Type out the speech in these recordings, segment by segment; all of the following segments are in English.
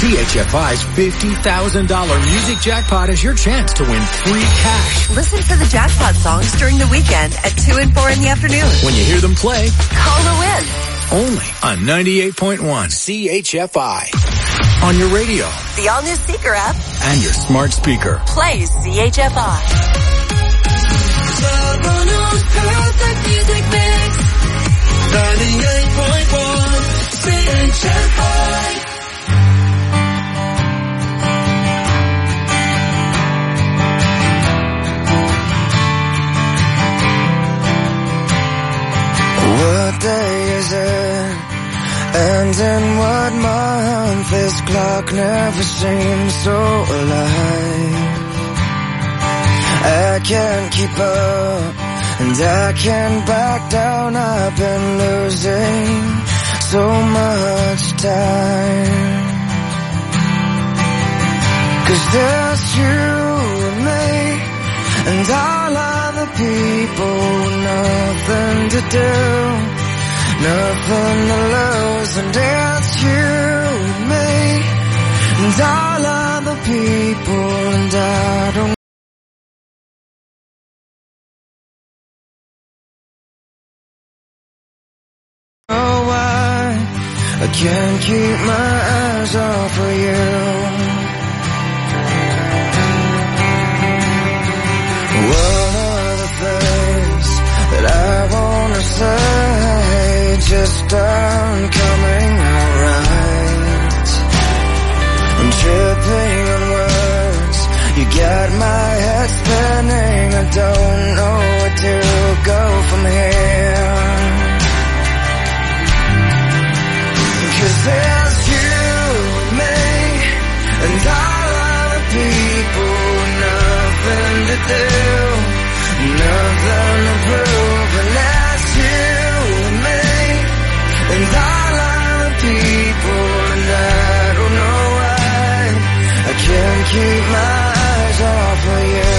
CHFI's $50,000 music jackpot is your chance to win free cash. Listen for the jackpot songs during the weekend at 2 and 4 in the afternoon. When you hear them play, call to win. Only on 98.1 CHFI. On your radio, the all-new Seeker app, and your smart speaker. Play CHFI. Perfect music mix. 98.1 CHFI. What day is it? And in what month? This clock never seems so alive. I can't keep up, and I can't back down. I've been losing so much time. 'Cause there's you and me, and all other people, nothing to do, nothing to lose. And it's you and me, and all other people, and I don't know why I can't keep my eyes off of you. One of the things that I wanna say just aren't coming out right. I'm tripping on words, you got my head spinning. I don't know where to go from here. 'Cause there's you and me, and all other people, nothing to do, nothing to prove. And that's you and me, and all other people, and I don't know why I can't keep my eyes off of you.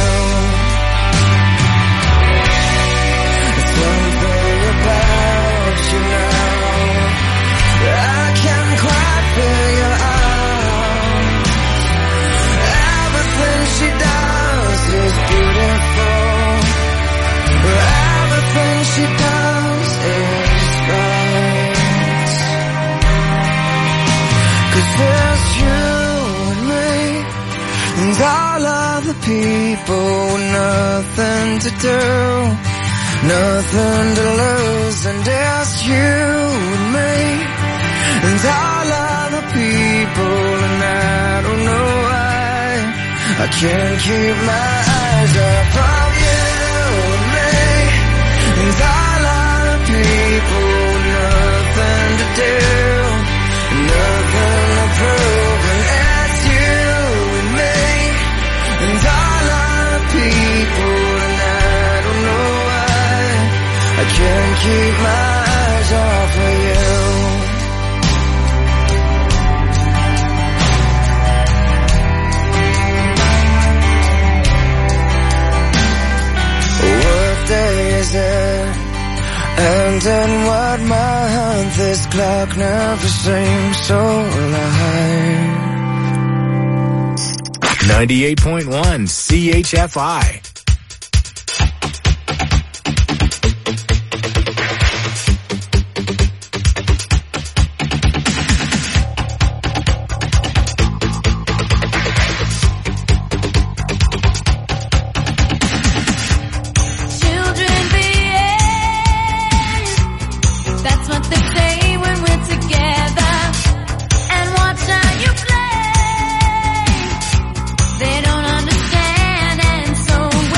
There's something about you now I can't quite figure out. Everything she does is beautiful. Everything she does is right. 'Cause there's you and me, and all other people, nothing to do, nothing to lose. And there's you and me, and all other people, and I don't know why I can't keep my eyes off of you and me, and all other people, nothing to do, nothing to prove. And it's you and me, and all other people, and I don't know why I can't keep my eyes off of you. Day is it? And in what month? This clock never seems so alive. 98.1 CHFI. They don't understand, and so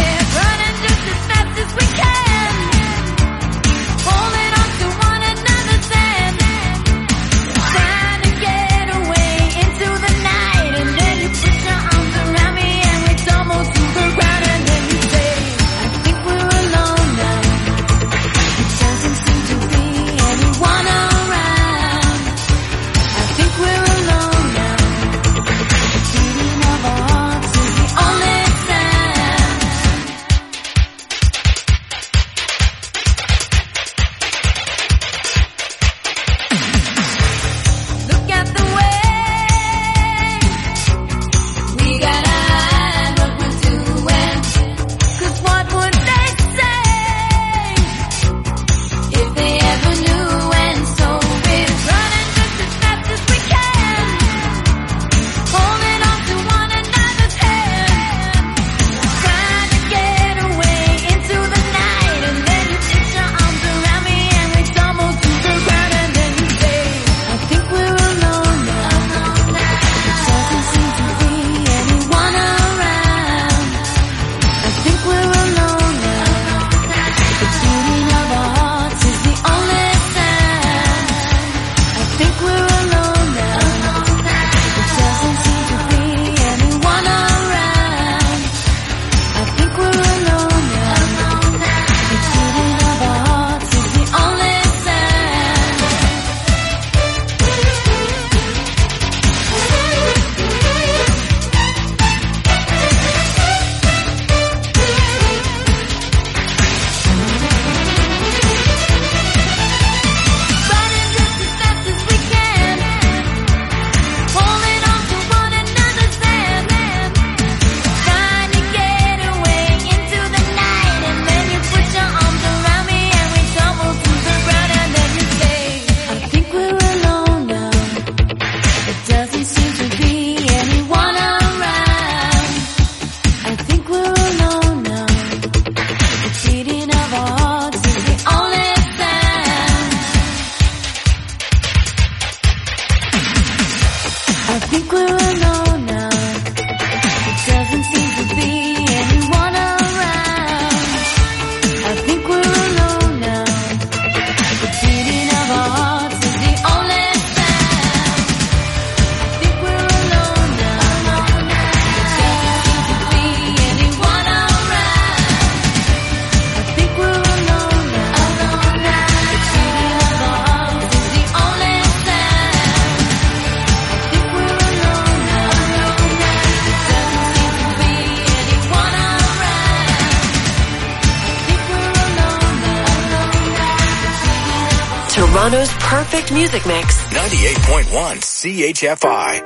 Toronto's perfect music mix. 98.1 CHFI.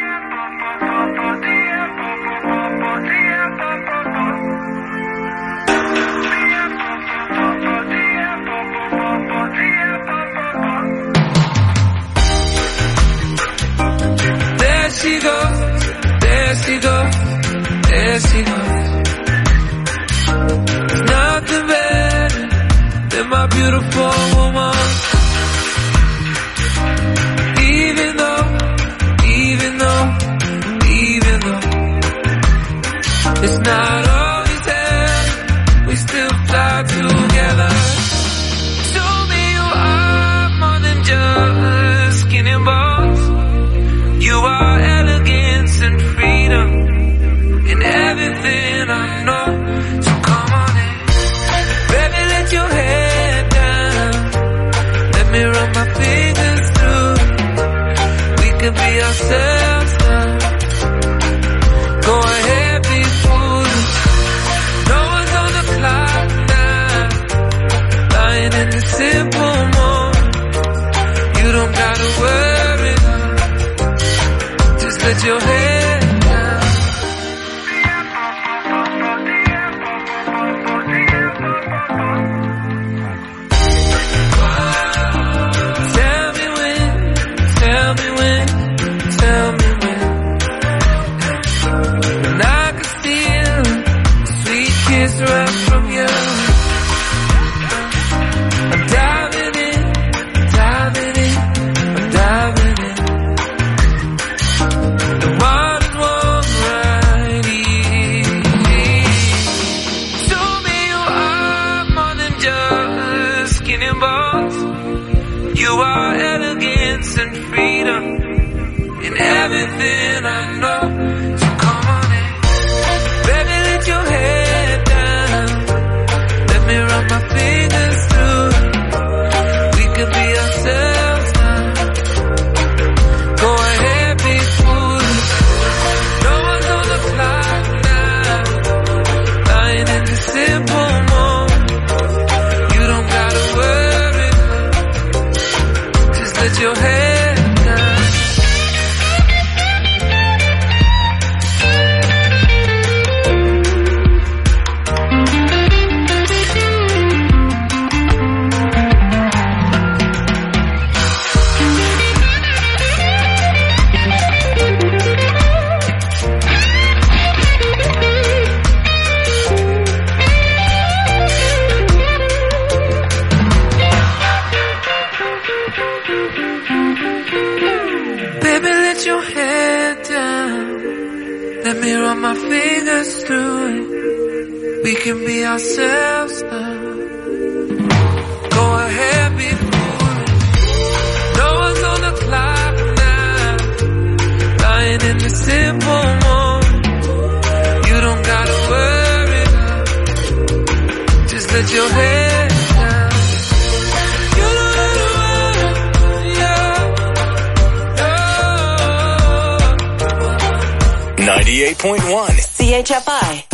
There she goes, there she goes, there she goes. There's nothing better than my beautiful woman. Even though it's not always there, we still fly together. Show me you are more than just skin and bones. You are elegance and freedom in everything I know. So come on in, baby, let your head down. Let me run my fingers through. We can be ourselves now. Go ahead, be foolish. No one's on the clock now. Lying in the simple moment. You don't gotta worry. Just let your head down. Tell me when, tell me when, tell me when. And I can feel a sweet kiss right from you. I'm diving in, diving in, I'm diving in. The water's warm right here. Show me you are more than just skin and bones. You are elegance and freedom in everything I know. So come on in, baby, let your head down. Let me run my fingers through. We could be ourselves now. Go ahead, be foolish. No one's on the clock now. Lying in the simple moment. You don't gotta worry. Just let your head down. 'Cause let me run my fingers through it. We can be ourselves now. Go ahead, be foolish. No one's on the clock now. Lying in the simple moment. You don't gotta worry now. Just let your head down. You don't gotta worry, yeah. 98.1 CHFI.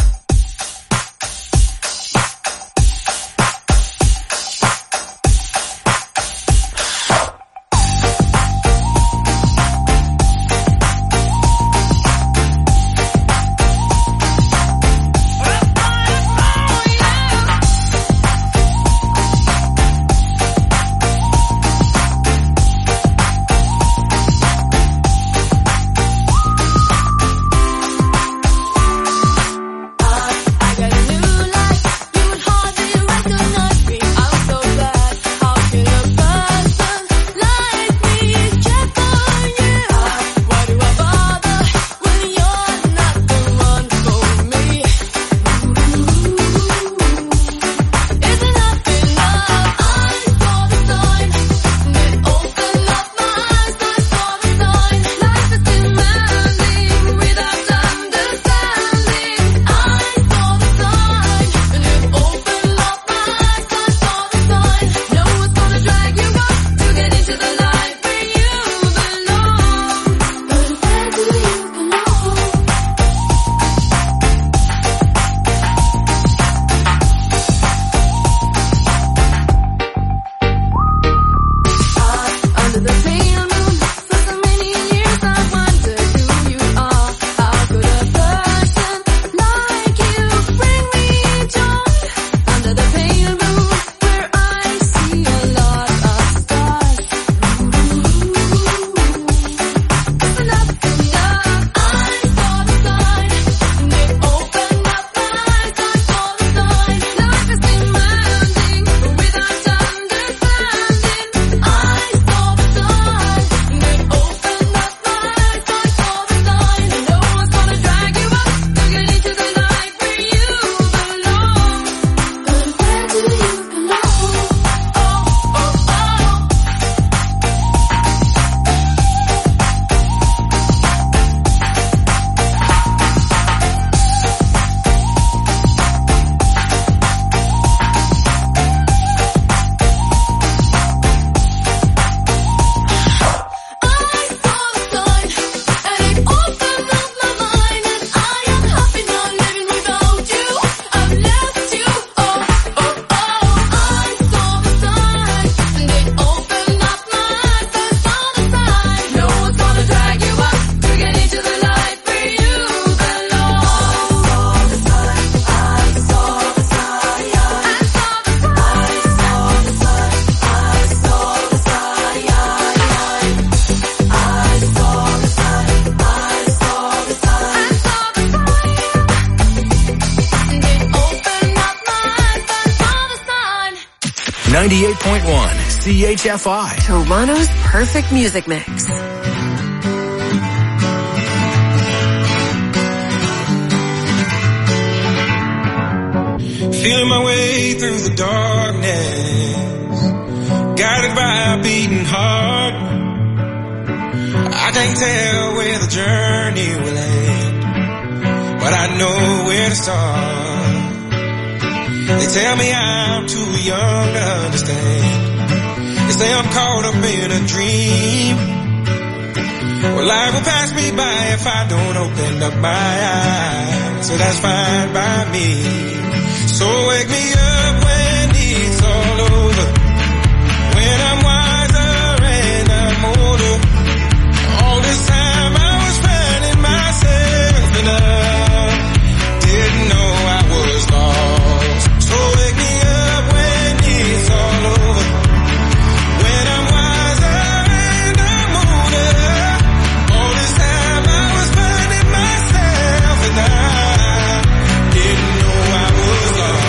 98.1 CHFI. Toronto's perfect music mix. Feeling my way through the darkness, guided by a beating heart. I can't tell where the journey will end, but I know where to start. They tell me I'm too young to understand. They say I'm caught up in a dream. Well, life will pass me by if I don't open up my eyes, so that's fine by me. So wake me up when it's all over, when I'm wiser and I'm older. All this time I was finding myself and I didn't know I was lost. So wake me up when it's all over, when I'm wiser and I'm older. All this time I was finding myself and I didn't know I was lost.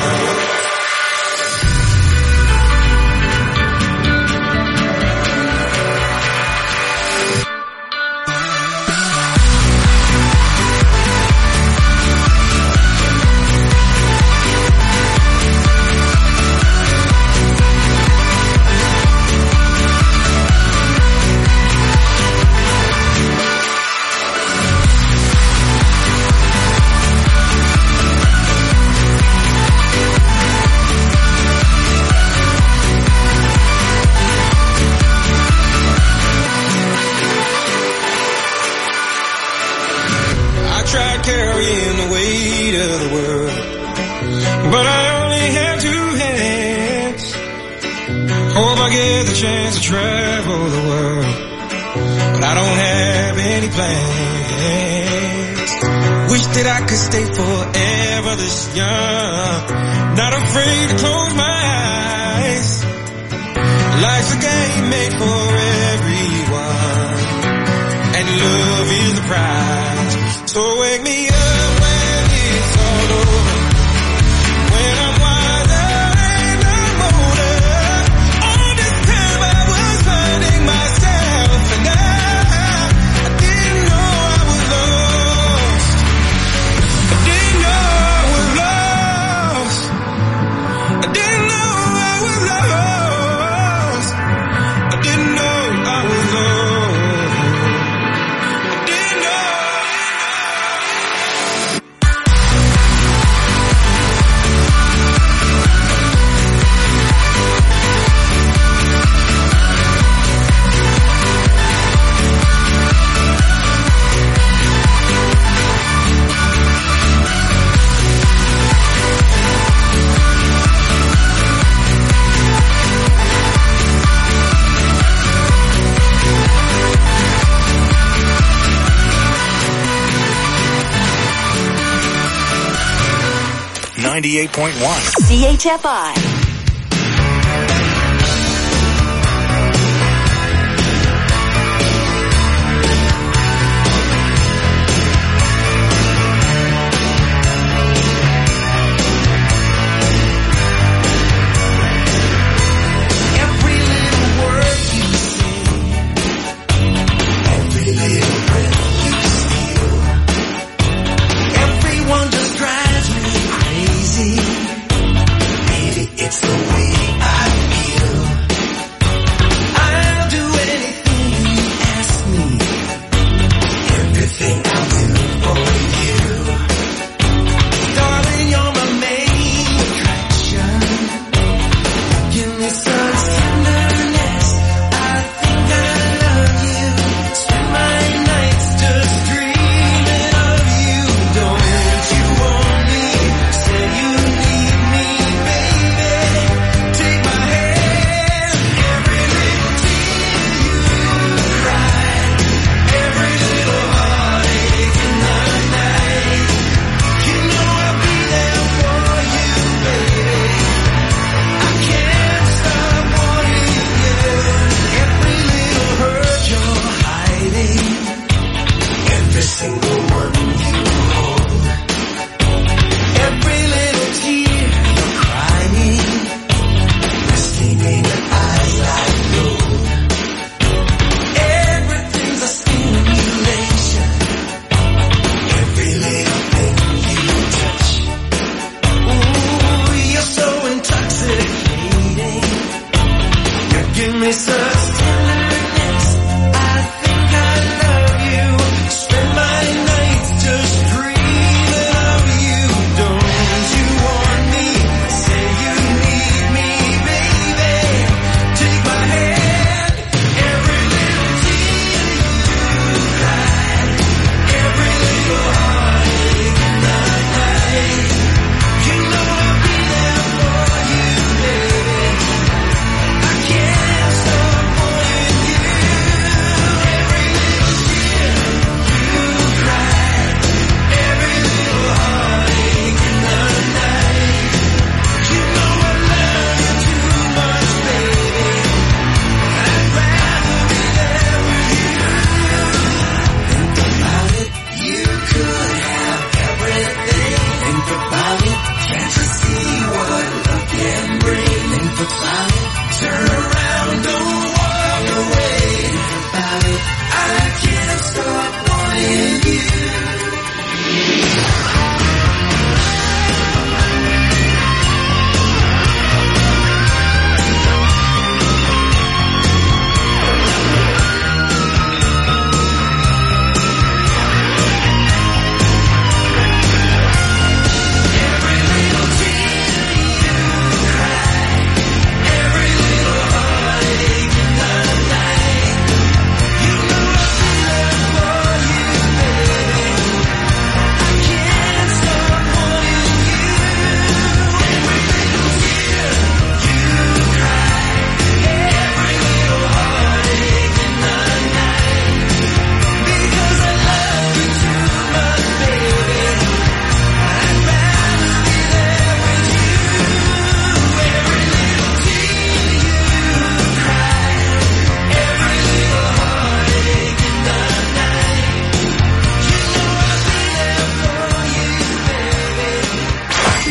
Carrying the weight of the world, but I only have two hands. Hope I get the chance to travel the world, but I don't have any plans. Wish that I could stay forever this young, not afraid to close my eyes. Life's a game made for everyone, and love is the prize. So wake me up when it's all over, when I'm wiser and I'm older. All this time I was finding myself and I didn't know I was lost. I didn't know I was lost. I didn't know I was lost. I didn't know I was lost. I didn't know. 98.1 CHFI. Everyone just drives me crazy. Maybe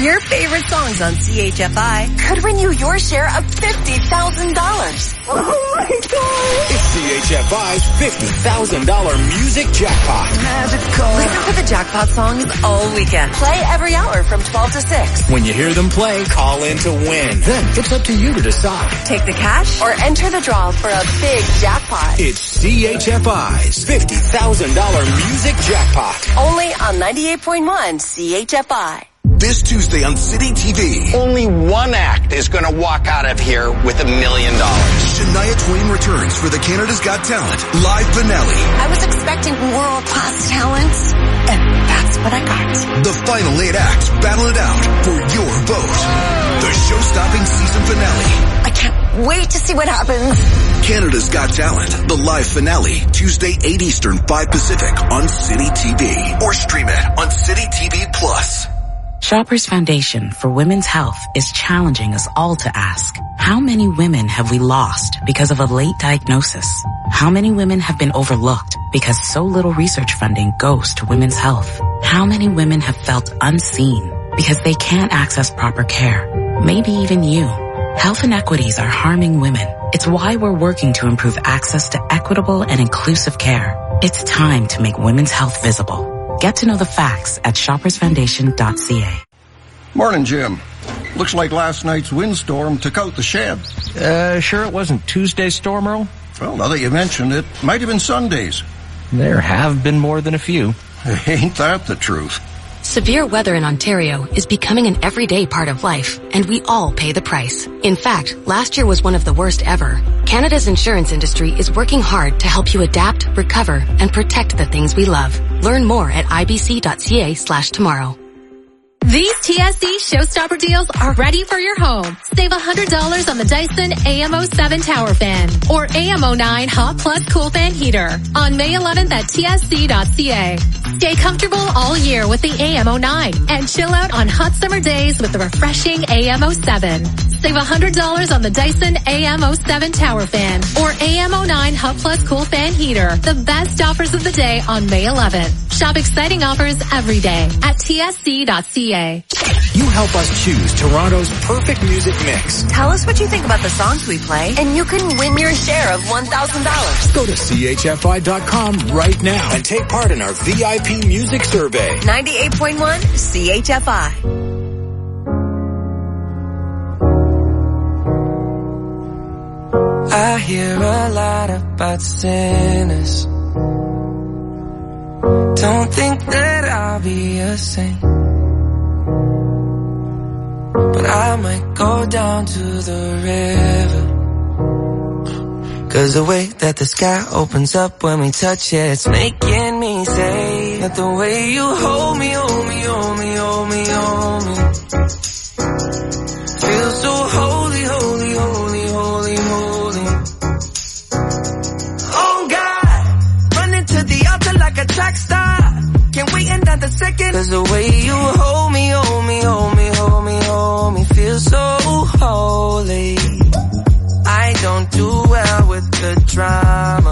Your favorite songs on CHFI could win you your share of $50,000. Oh my God! It's CHFI's $50,000 music jackpot. Magical. Listen to the jackpot songs all weekend. Play every hour from 12 to 6. When you hear them play, call in to win. Then it's up to you to decide. Take the cash or enter the draw for a big jackpot. It's CHFI's $50,000 music jackpot. Only on 98.1 CHFI. This Tuesday on City TV. Only one act is going to walk out of here with $1 million. Shania Twain returns for the Canada's Got Talent live finale. I was expecting world-class talents, and that's what I got. The final 8 acts battle it out for your vote. The show-stopping season finale. I can't wait to see what happens. Canada's Got Talent, the live finale, Tuesday 8 Eastern, 5 Pacific on City TV. Or stream it on City TV Plus. Shoppers Foundation for Women's Health is challenging us all to ask, how many women have we lost because of a late diagnosis? How many women have been overlooked because so little research funding goes to women's health? How many women have felt unseen because they can't access proper care? Maybe even you. Health inequities are harming women. It's why we're working to improve access to equitable and inclusive care. It's time to make women's health visible. Get to know the facts at shoppersfoundation.ca. Morning, Jim. Looks like last night's windstorm took out the shed. Sure it wasn't Tuesday's storm, Earl? Well, now that you mentioned it, might have been Sunday's. There have been more than a few. Ain't that the truth? Severe weather in Ontario is becoming an everyday part of life, and we all pay the price. In fact, last year was one of the worst ever. Canada's insurance industry is working hard to help you adapt, recover, and protect the things we love. Learn more at ibc.ca/tomorrow. These TSC Showstopper deals are ready for your home. Save $100 on the Dyson AM07 Tower Fan or AM09 Hot Plus Cool Fan Heater on May 11th at tsc.ca. Stay comfortable all year with the AM09 and chill out on hot summer days with the refreshing AM07. Save $100 on the Dyson AM07 Tower Fan or AM09 Hot Plus Cool Fan Heater. The best offers of the day on May 11th. Shop exciting offers every day at tsc.ca. You help us choose Toronto's perfect music mix. Tell us what you think about the songs we play, and you can win your share of $1,000. Go to CHFI.com right now and take part in our VIP music survey. 98.1 CHFI. I hear a lot about sinners. Don't think that I'll be a saint, but I might go down to the river. 'Cause the way that the sky opens up when we touch it, it's making me say that the way you hold me, hold me, hold me, hold me, hold me, feels so holy, holy, holy, holy, holy. Oh God, running to the altar like a track star. Can't wait another second. 'Cause the way you hold me, hold me, hold me, hold me, hold me, feels so holy. I don't do well with the drama,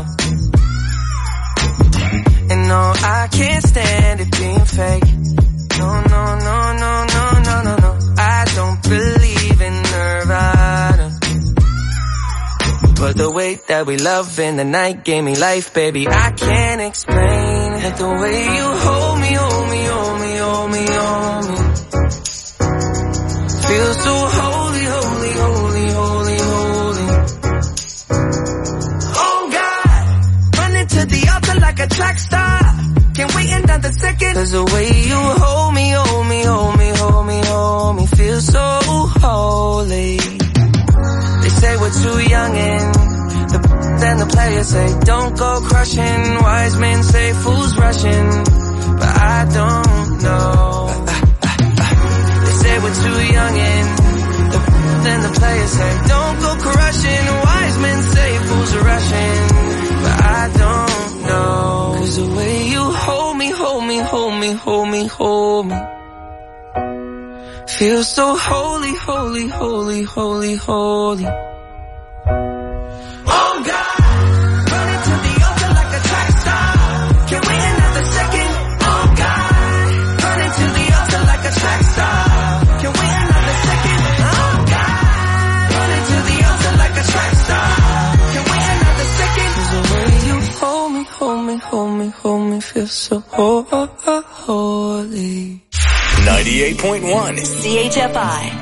and no, I can't stand it being fake. No, no, no, no, no, no, no, no. I don't believe in Nirvana, but the way that we love in the night gave me life, baby. I can't explain it. The way you hold me, hold me, hold me, hold me, hold me, feels so holy, holy, holy, holy, holy. Oh God, running to the altar like a track star. Can't wait another second. 'Cause the way you hold me, hold me, hold me, hold me, hold me, feels so holy. They say we're too young and then the players say don't go crushing. Wise men say fools rushing, but I don't know. They say we're too young and then the players say don't go crushing. Wise men say fools are rushing, but I don't know. 'Cause the way you hold me, hold me, hold me, hold me, hold me, feels so holy, holy, holy, holy, holy. Oh God, running to the altar like a track star. Can't wait another second. Oh God, running to the altar like a track star. Can't me feel so holy. 98.1 CHFI.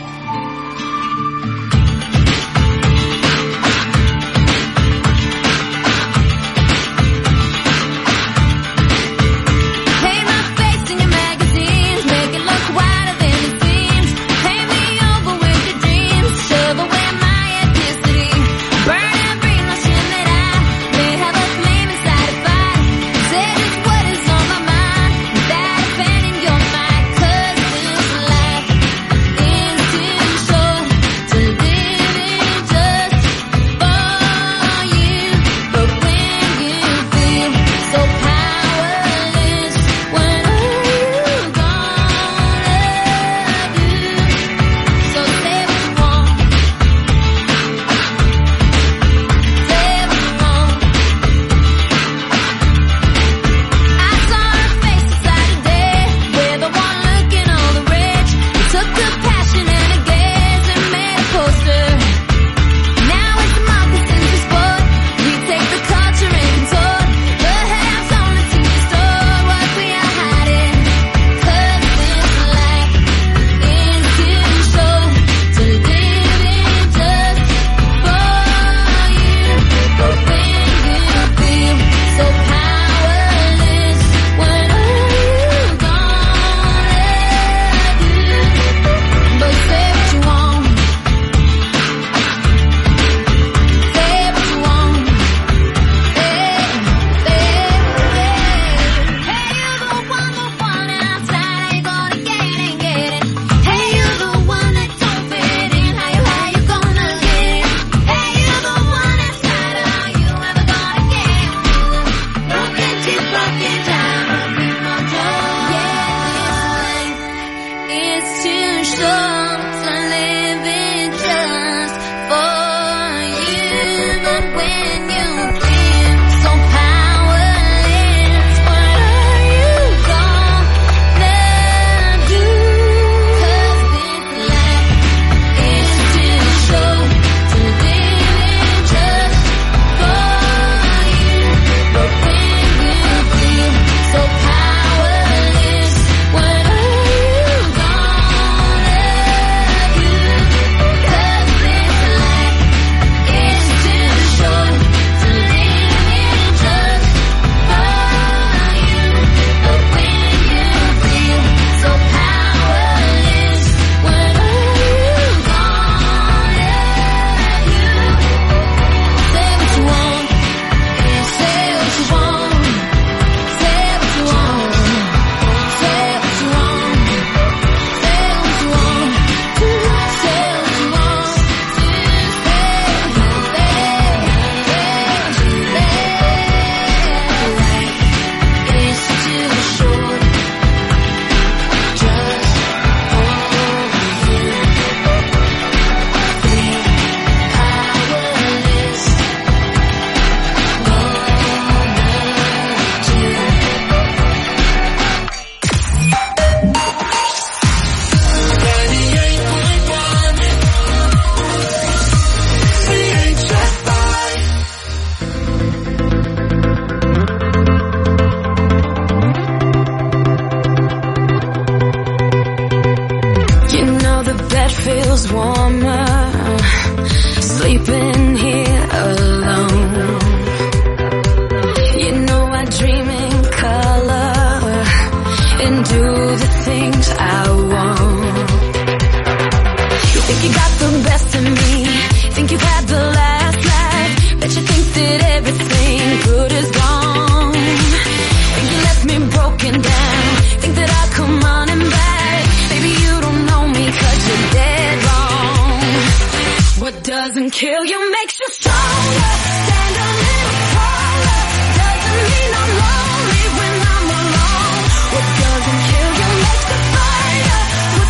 Doesn't kill you, makes you stronger. Stand a little taller. Doesn't mean I'm lonely when I'm alone. What doesn't kill you makes you fighter.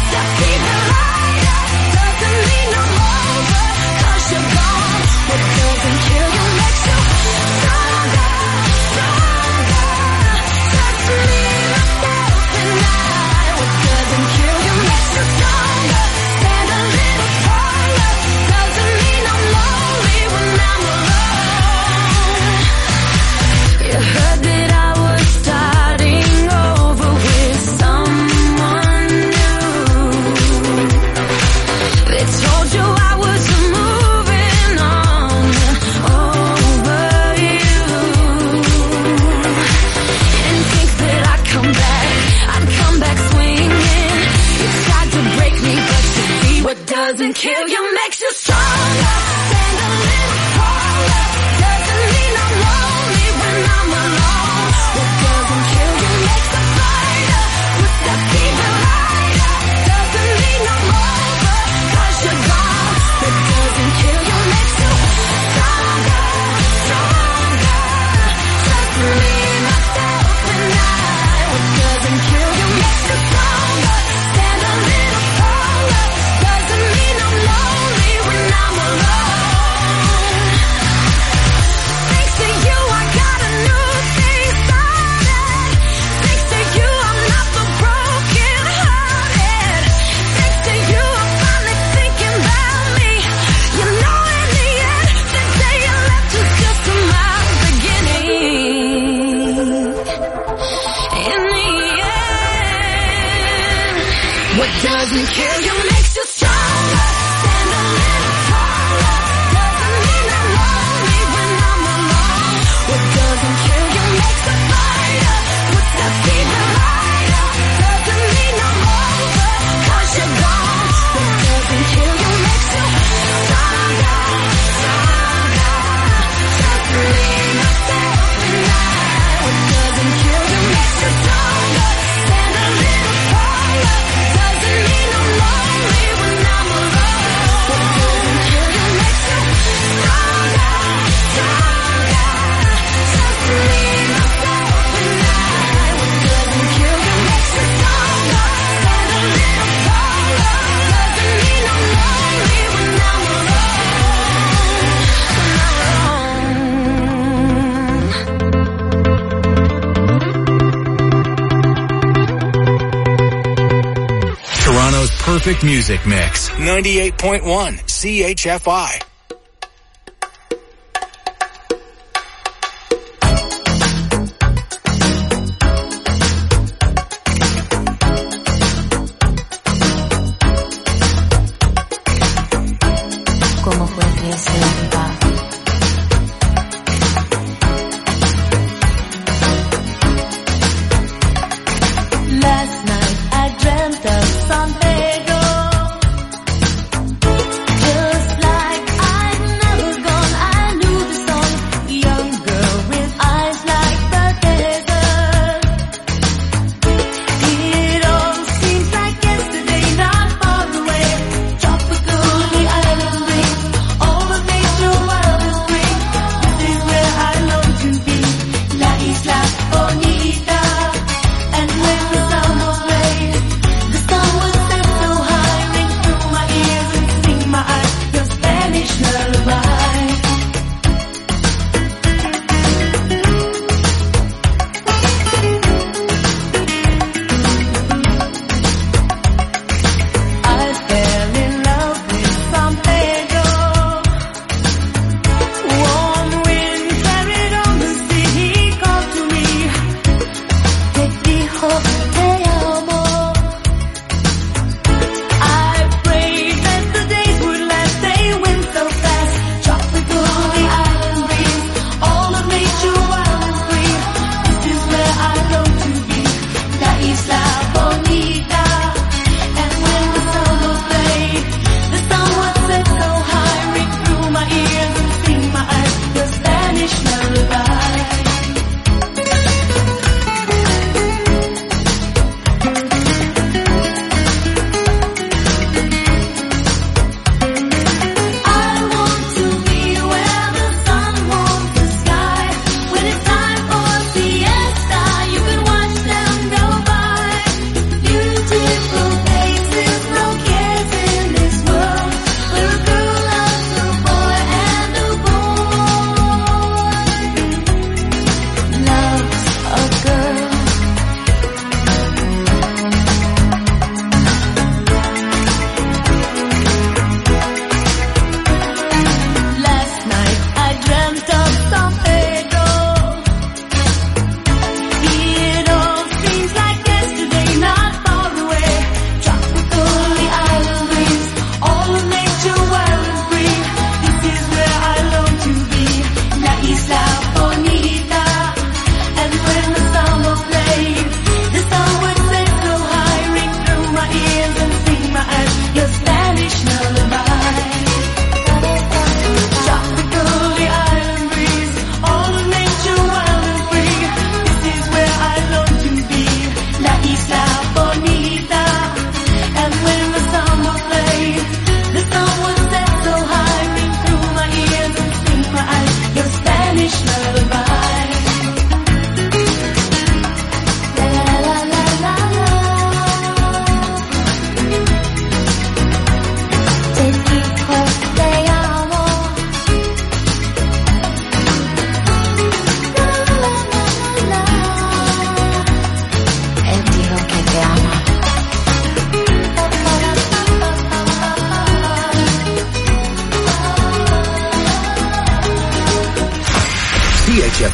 doesn't kill you makes you stronger. Stand a little taller. Doesn't mean I'm lonely when I'm alone. What doesn't kill you makes a fighter. Puts the fever higher. Doesn't mean I'm over, 'cause you're gone. What doesn't kill you makes you stronger, stronger. Just leave myself tonight. What doesn't kill you makes you stronger. Stand a little taller. Doesn't mean I'm lonely when I'm alone. What doesn't kill you makes you stronger, stronger. Just leave myself tonight. What doesn't kill you makes you stronger. Stand a little taller. Doesn't mean I'm lonely when I'm Toronto's perfect music mix. 98.1 CHFI. ¿Cómo fue que se va? Last night I dreamt of San Pedro, just like I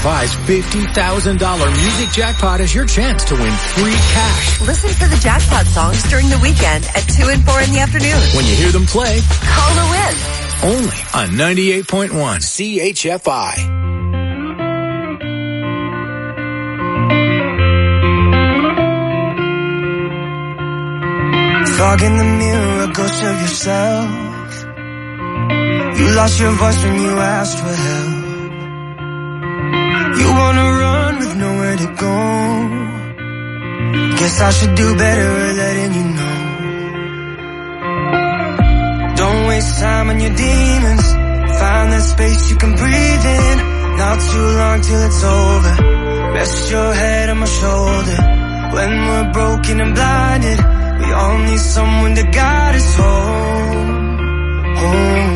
CHFI's $50,000 music jackpot is your chance to win free cash. Listen for the jackpot songs during the weekend at 2 and 4 in the afternoon. When you hear them play, call to win. Only on 98.1 CHFI. Fog in the mirror, a ghost of yourself. You lost your voice when you asked for help. You wanna run with nowhere to go. Guess I should do better at letting you know. Don't waste time on your demons. Find that space you can breathe in. Not too long till it's over. Rest your head on my shoulder. When we're broken and blinded, we all need someone to guide us home. Home.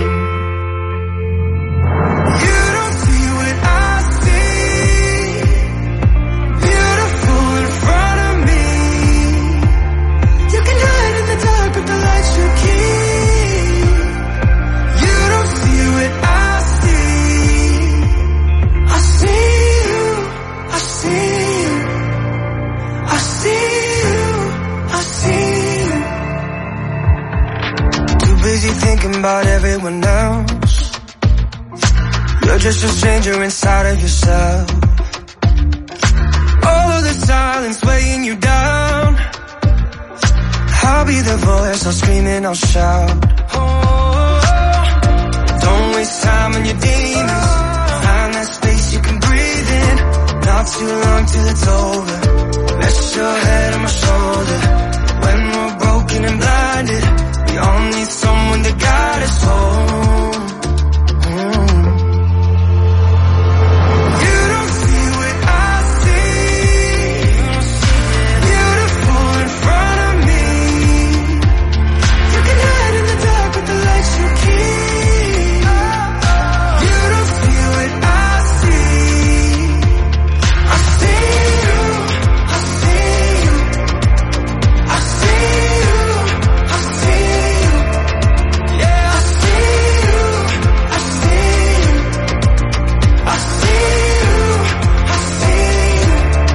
You don't see what I see. Beautiful in front of me. You can hide in the dark, but the lights you keep. You don't see what I see. I see you. I see you. I see you. I see you. Too busy thinking about everyone else. You're just a stranger inside of yourself. All of the silence weighing you down. I'll be the voice, I'll scream and I'll shout. Oh, don't waste time on your demons. Find that space you can breathe in. Not too long till it's over. Rest your head on my shoulder. When we're broken and blinded, we all need someone to guide us home. You don't see what I see. Beautiful in front of me. You can hide in the dark with the lights you keep. You don't see what I see. I see you. I see you. I see you. I see you. Yeah, I see you. I see you. I see you. I see you.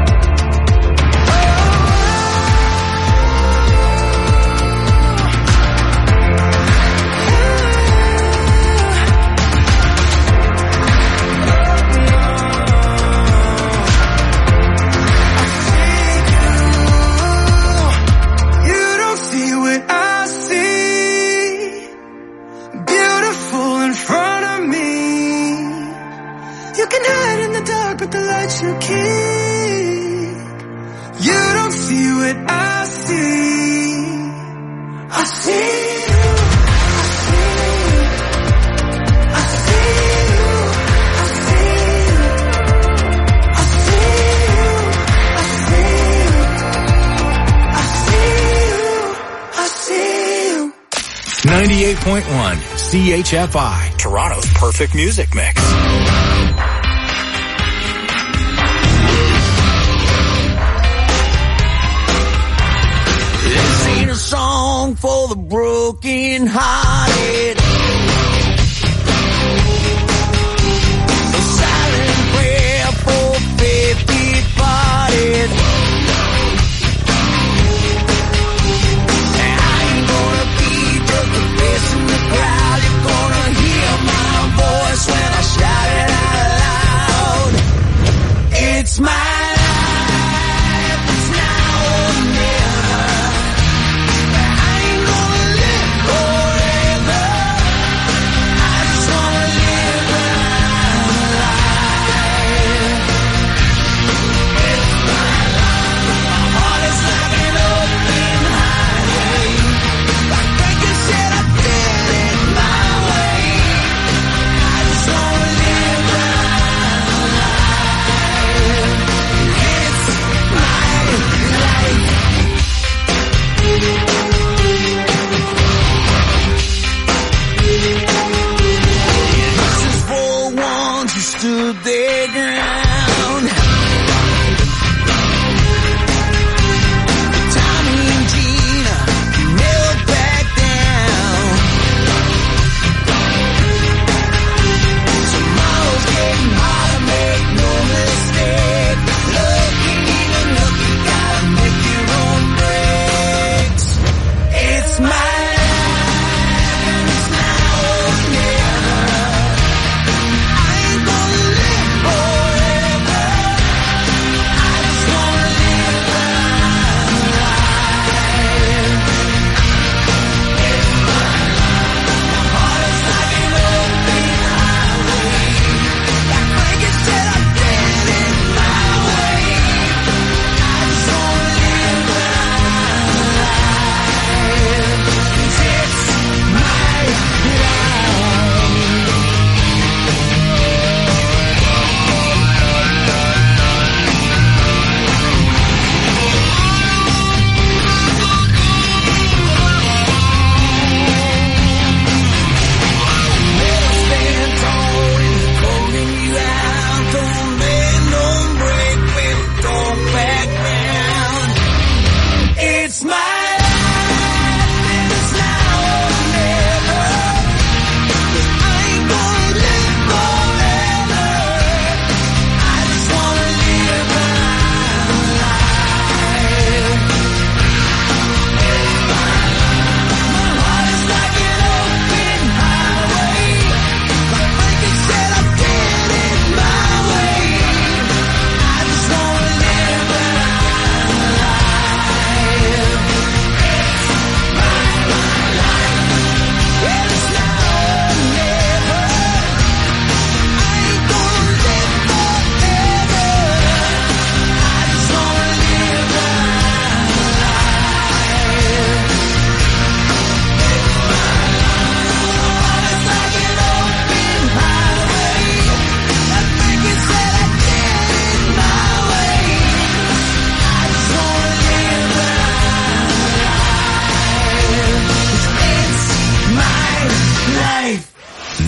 You don't see what I see. Beautiful in front of me. You can hide in the dark, but the lights you keep. You don't see what I see. I see you. I see you. I see you. I see you. I see you. I see you. I see you. I see you. 98.1 CHFI, Toronto's perfect music mix. This ain't a song for the broken hearted. A silent prayer for faith departed. I ain't gonna be just a face in the crowd. You're gonna hear my voice when I shout it out loud. It's my life, it's now or never. I ain't gonna live forever.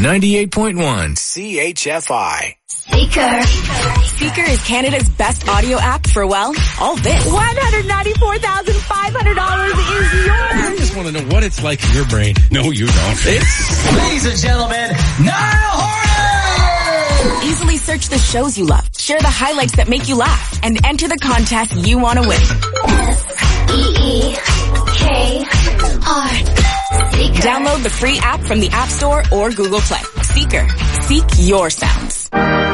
98.1 CHFI. Speaker is Canada's best audio app for, well, all this. $194,500 is yours. I just want to know what it's like in your brain. No, you don't. It's, ladies and gentlemen, Niall Horan! Easily search the shows you love, share the highlights that make you laugh, and enter the contest you want to win. SEEKR. Download the free app from the App Store or Google Play. Speaker. Seek your sounds.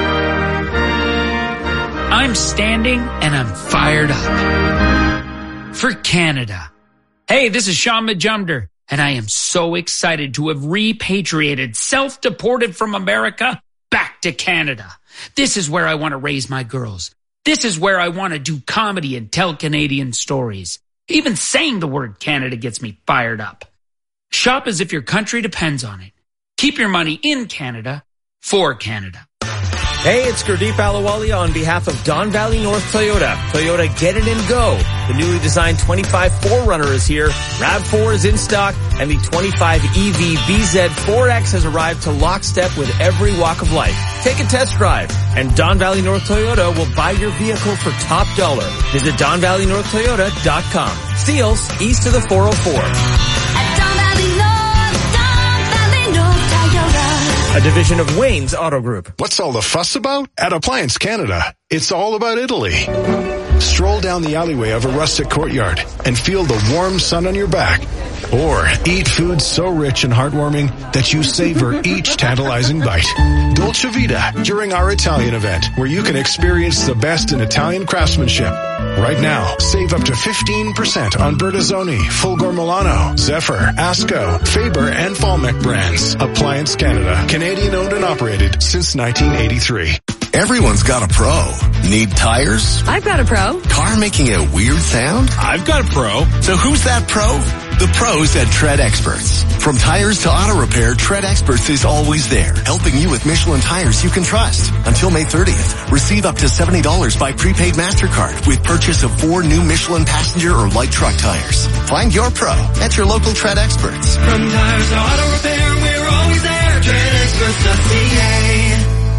I'm standing and I'm fired up. For Canada. Hey, this is Sean Majumder, and I am so excited to have repatriated, self-deported from America back to Canada. This is where I want to raise my girls. This is where I want to do comedy and tell Canadian stories. Even saying the word Canada gets me fired up. Shop as if your country depends on it. Keep your money in Canada for Canada. Hey, it's Gurdeep Ahluwalia on behalf of Don Valley North Toyota. Toyota Get It and Go. The newly designed 25 4Runner is here. RAV4 is in stock, and the 25 EV BZ4X has arrived to lockstep with every walk of life. Take a test drive, and Don Valley North Toyota will buy your vehicle for top dollar. Visit DonValleyNorthToyota.com. Steeles, east of the 404. A division of Wayne's Auto Group. What's all the fuss about? At Appliance Canada, it's all about Italy. Stroll down the alleyway of a rustic courtyard and feel the warm sun on your back. Or eat food so rich and heartwarming that you savor each tantalizing bite. Dolce Vita during our Italian event, where you can experience the best in Italian craftsmanship. Right now, save up to 15% on Bertazzoni, Fulgor Milano, Zephyr, Asco, Faber, and Falmec brands. Appliance Canada, Canadian owned and operated since 1983. Everyone's got a pro. Need tires? I've got a pro. Car making a weird sound? I've got a pro. So who's that pro? The pros at Tread Experts. From tires to auto repair, Tread Experts is always there, helping you with Michelin tires you can trust. Until May 30th, receive up to $70 by prepaid MasterCard with purchase of 4 new Michelin passenger or light truck tires. Find your pro at your local Tread Experts. From tires to auto repair, we're always there. TreadExperts.ca.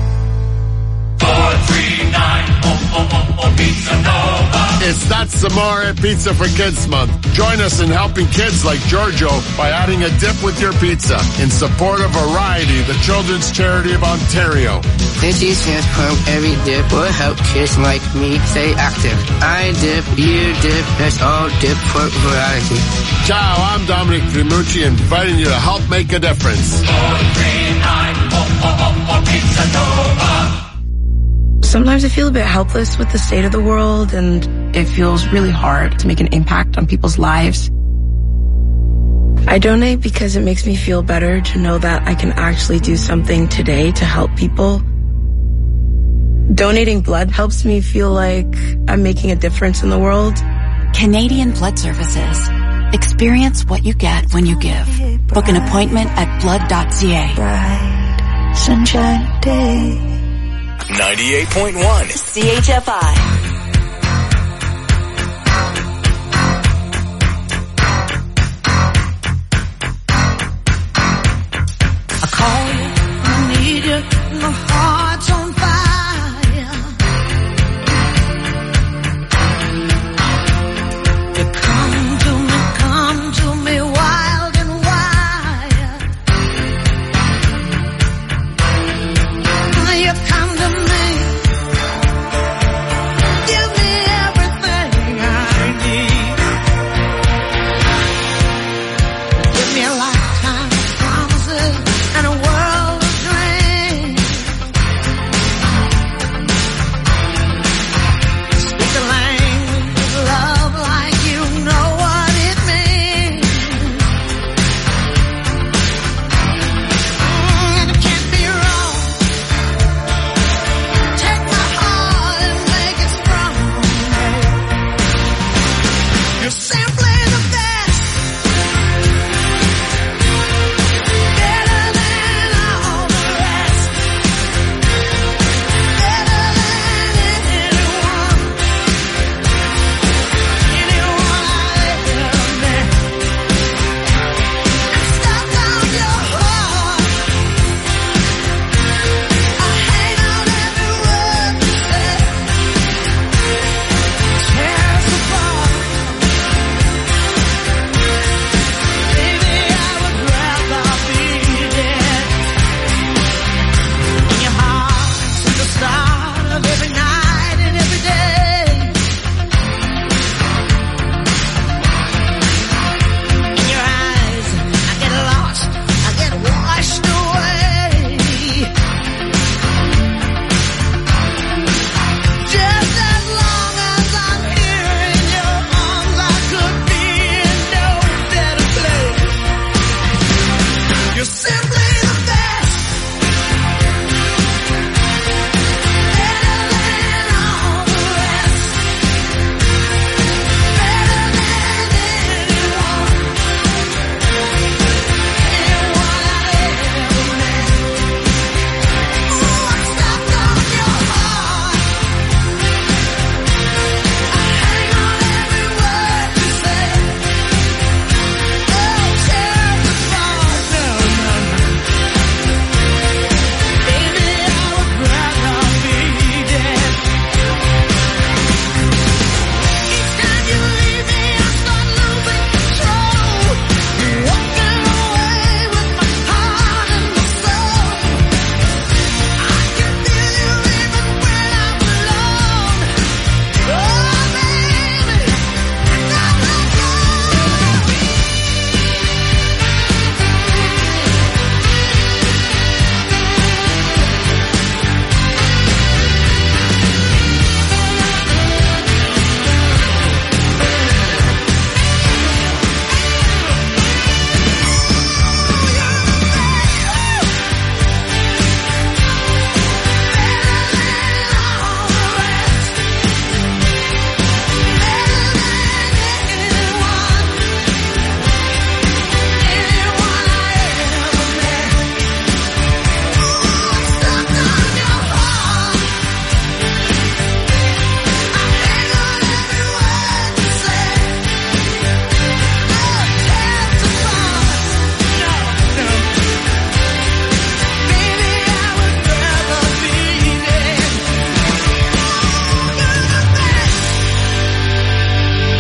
439 Pizza Nova. It's That's Amore Pizza for Kids Month. Join us in helping kids like Giorgio by adding a dip with your pizza in support of Variety, the children's charity of Ontario. Veggie stands from every dip will help kids like me stay active. I dip, you dip, let's all dip for variety. Ciao, I'm Dominic Trimucci, inviting you to help make a difference. 439 Pizza Nova. Sometimes I feel a bit helpless with the state of the world, and it feels really hard to make an impact on people's lives. I donate because it makes me feel better to know that I can actually do something today to help people. Donating blood helps me feel like I'm making a difference in the world. Canadian Blood Services. Experience what you get when you give. Book an appointment at blood.ca. Bright sunshine day. 98.1 CHFI. I call you, I need you, my heart's on fire. You come to me wild and wild. You come to me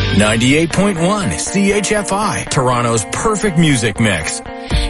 98.1 CHFI, Toronto's perfect music mix.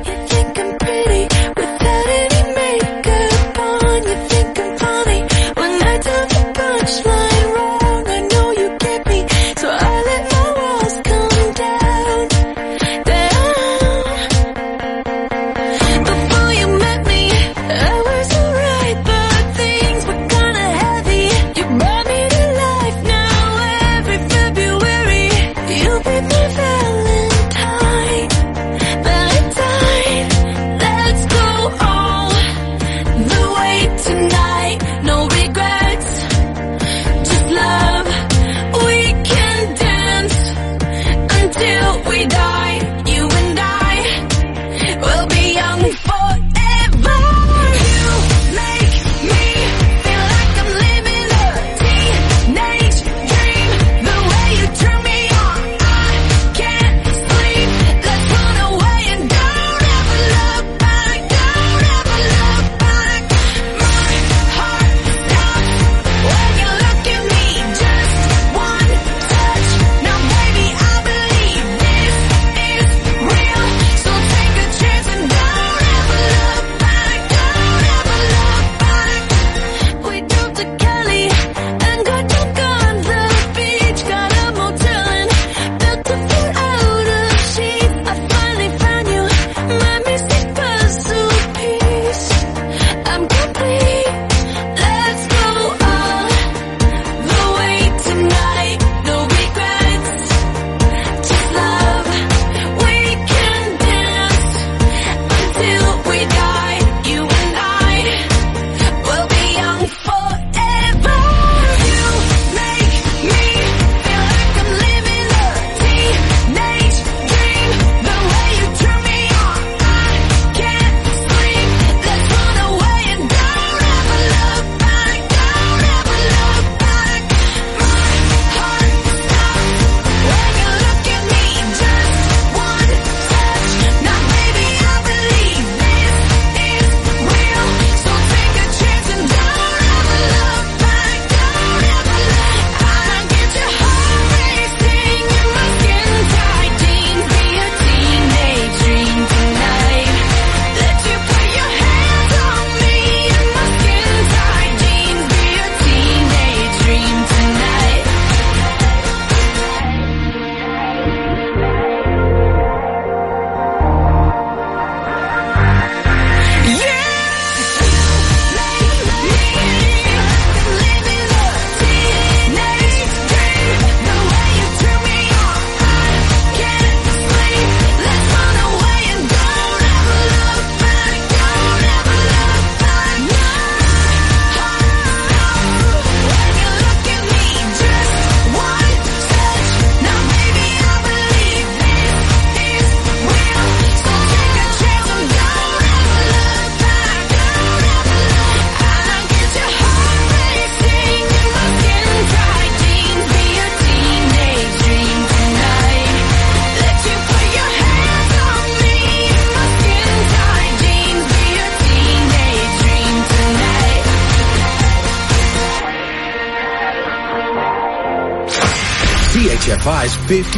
CHFI's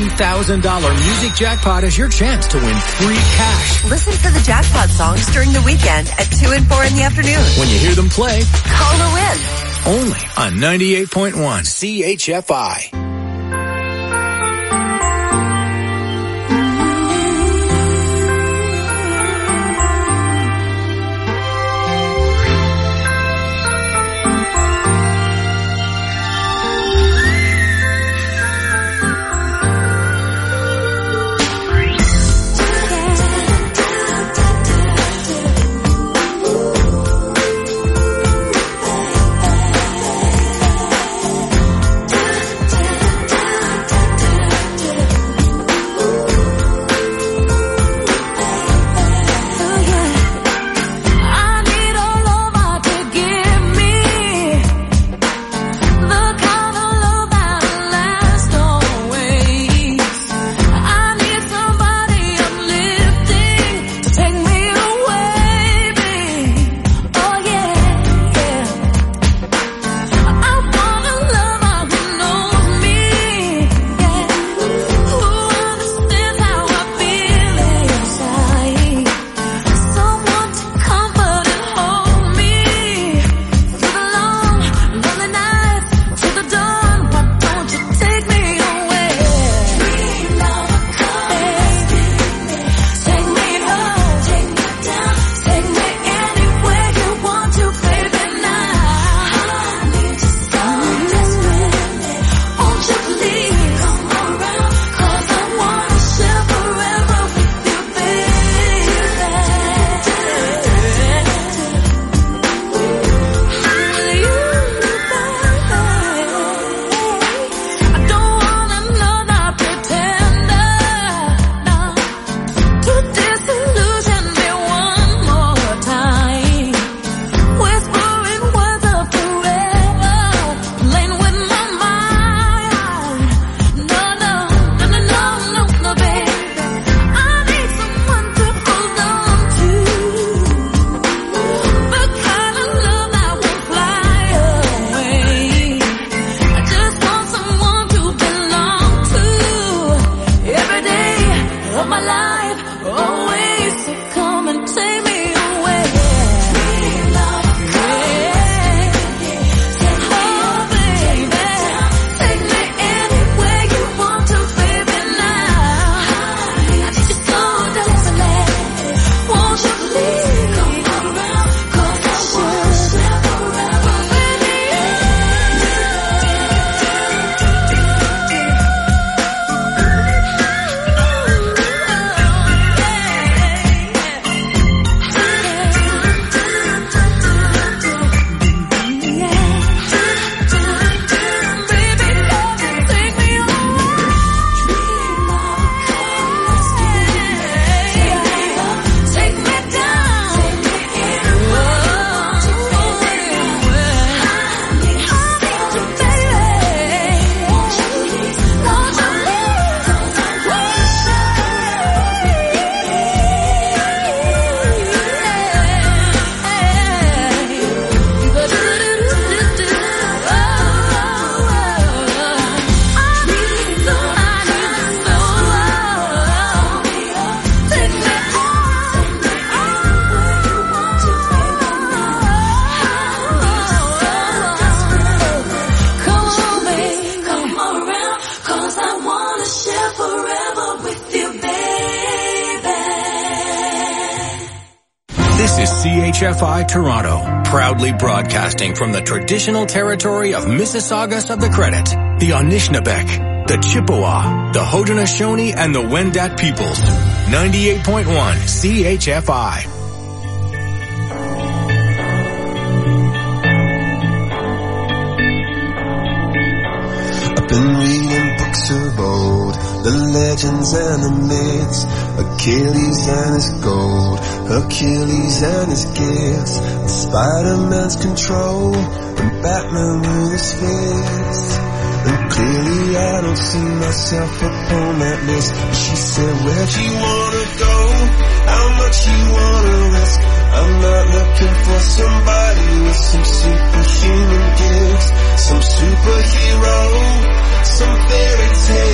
$50,000 music jackpot is your chance to win free cash. Listen for the jackpot songs during the weekend at 2 and 4 in the afternoon. When you hear them play, call to win. Only on 98.1 CHFI. CHFI Toronto, proudly broadcasting from the traditional territory of Mississaugas of the Credit, the Anishinaabeg, the Chippewa, the Haudenosaunee, and the Wendat peoples. 98.1 CHFI. I've been reading books of old, the legends and the myths, Achilles and his gold, Hercules and his gifts, and Spider-Man's control, and Batman with his fists. And clearly I don't see myself upon that list. She said, where'd you wanna go? How much you wanna risk? I'm not looking for somebody with some superhuman gifts, some superhero, some fairy tale